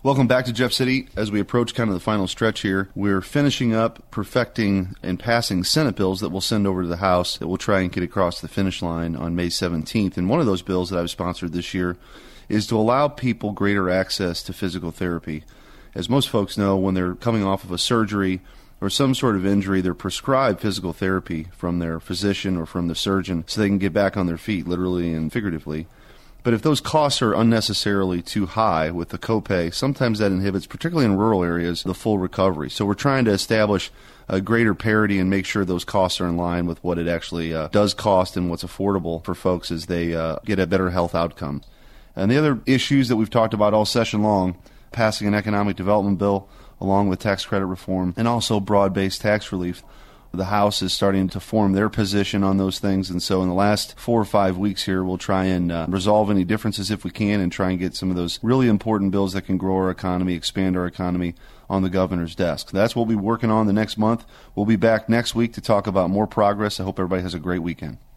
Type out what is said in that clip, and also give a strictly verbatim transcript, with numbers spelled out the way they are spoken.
Welcome back to Jeff City. As we approach kind of the final stretch here, we're finishing up, perfecting, and passing Senate bills that we'll send over to the House that we'll try and get across the finish line on May seventeenth. And one of those bills that I've sponsored this year is to allow people greater access to physical therapy. As most folks know, when they're coming off of a surgery or some sort of injury, they're prescribed physical therapy from their physician or from the surgeon so they can get back on their feet, literally and figuratively. But if those costs are unnecessarily too high with the copay, sometimes that inhibits, particularly in rural areas, the full recovery. So we're trying to establish a greater parity and make sure those costs are in line with what it actually uh, does cost and what's affordable for folks as they uh, get a better health outcome. And the other issues that we've talked about all session long, passing an economic development bill along with tax credit reform and also broad-based tax relief. The House is starting to form their position on those things, and so in the last four or five weeks here, we'll try and uh, resolve any differences if we can and try and get some of those really important bills that can grow our economy, expand our economy on the governor's desk. That's what we'll be working on the next month. We'll be back next week to talk about more progress. I hope everybody has a great weekend.